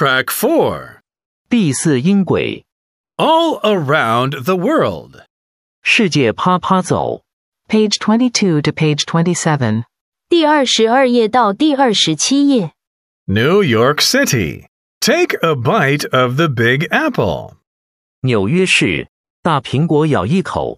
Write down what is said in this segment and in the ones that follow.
Track 4. 第四音轨 All around the world. 世界啪啪走 Page 22 to page 27. 第22页到第27页。 New York City. Take a bite of the Big Apple. 纽约市大苹果咬一口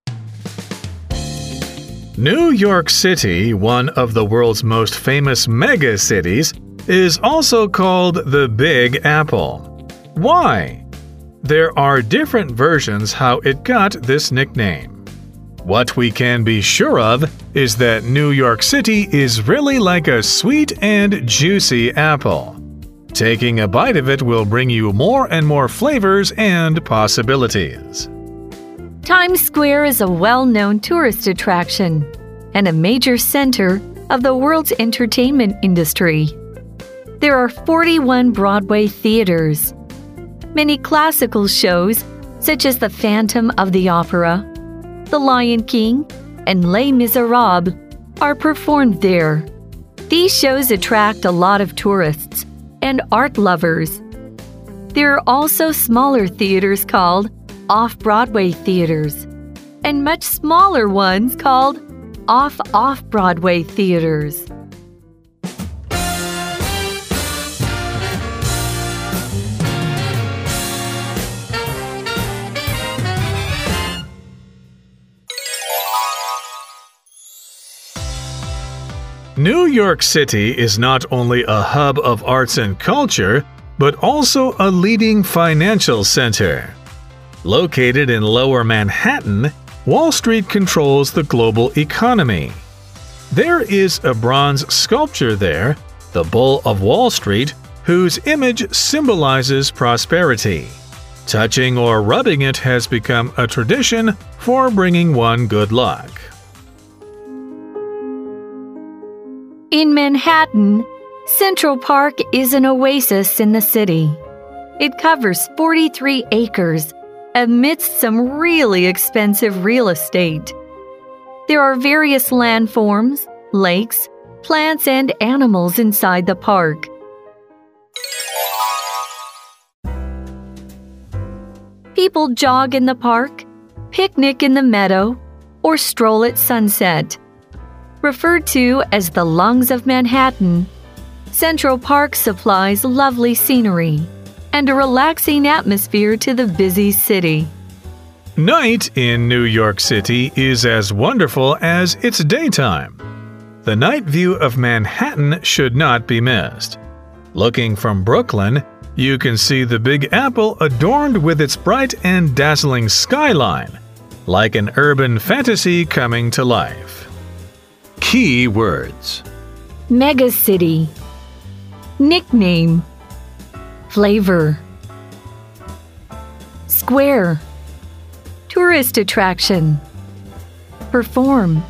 New York City, one of the world's most famous mega cities, is also called the Big Apple. Why? There are different versions how it got this nickname. What we can be sure of is that New York City is really like a sweet and juicy apple. Taking a bite of it will bring you more and more flavors and possibilities. Times Square is a well-known tourist attraction and a major center of the world's entertainment industry. There are 41 Broadway theaters. Many classical shows, such as The Phantom of the Opera, The Lion King, and Les Miserables, are performed there. These shows attract a lot of tourists and art lovers. There are also smaller theaters called off-Broadway theaters, and much smaller ones called off-Broadway theaters. New York City is not only a hub of arts and culture, but also a leading financial center. Located in Lower Manhattan, Wall Street controls the global economy. There is a bronze sculpture there, the Bull of Wall Street, whose image symbolizes prosperity. Touching or rubbing it has become a tradition for bringing one good luck. In Manhattan, Central Park is an oasis in the city. It covers 43 acres amidst some really expensive real estate. There are various landforms, lakes, plants, and animals inside the park. People jog in the park, picnic in the meadow, or stroll at sunset. Referred to as the lungs of Manhattan, Central Park supplies lovely scenery and a relaxing atmosphere to the busy city. Night in New York City is as wonderful as its daytime. The night view of Manhattan should not be missed. Looking from Brooklyn, you can see the Big Apple adorned with its bright and dazzling skyline, like an urban fantasy coming to life. Key words: Megacity, nickname, flavor, square, tourist attraction, perform,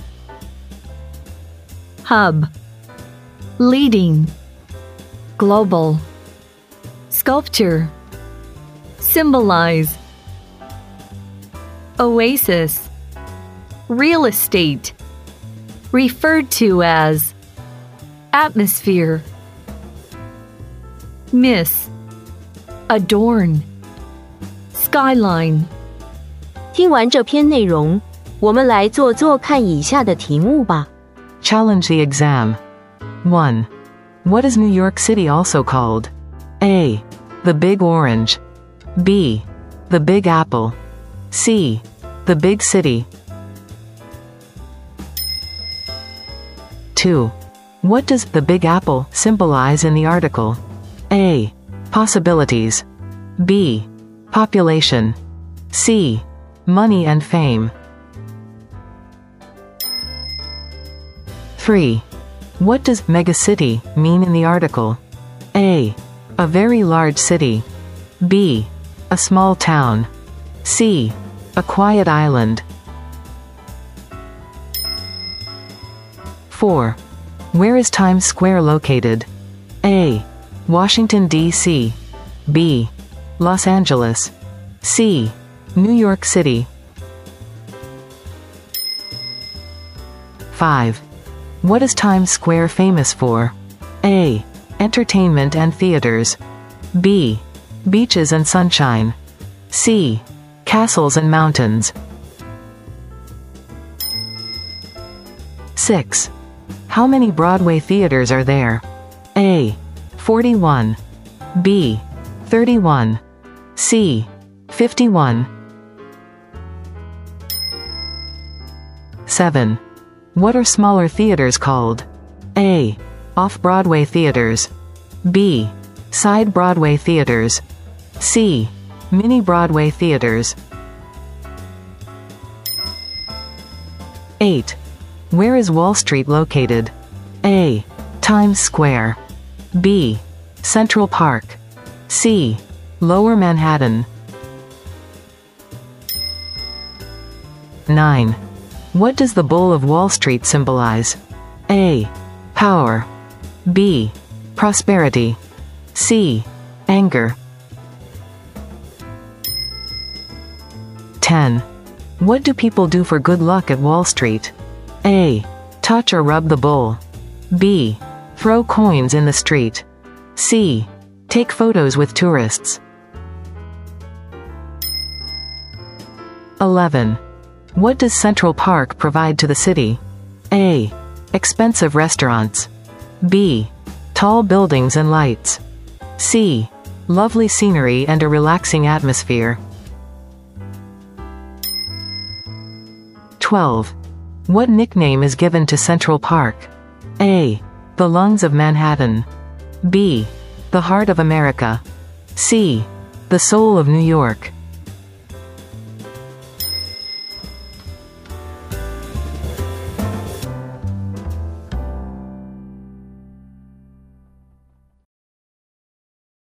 hub, leading, global, sculpture, symbolize, oasis, real estate, referred to as, atmosphere, miss, adorn, skyline. 听完这篇内容，我们来做做看以下的题目吧。 Challenge the exam. 1. What is New York City also called? A. The Big Orange. B. The Big Apple. C. The Big City. 2. What does the Big Apple symbolize in the article? A. Possibilities. B. Population. C. Money and fame. 3. What does megacity mean in the article? A. A very large city. B. A small town. C. A quiet island. 4. Where is Times Square located? A. Washington, D.C. B. Los Angeles. C. New York City. 5. What is Times Square famous for? A. Entertainment and theaters. B. Beaches and sunshine. C. Castles and mountains. 6. How many Broadway theaters are there? A. 41. B. 31. C. 51. 7. What are smaller theaters called? A. Off-Broadway theaters. B. Side Broadway theaters. C. Mini Broadway theaters. 8. Where is Wall Street located? A. Times Square. B. Central Park. C. Lower Manhattan. 9. What does the Bull of Wall Street symbolize? A. Power. B. Prosperity. C. Anger. 10. What do people do for good luck at Wall Street? A. Touch or rub the bull. B. Throw coins in the street. C. Take photos with tourists. 11. What does Central Park provide to the city? A. Expensive restaurants. B. Tall buildings and lights. C. Lovely scenery and a relaxing atmosphere. 12. What nickname is given to Central Park? A. The lungs of Manhattan. B. The heart of America. C. The soul of New York.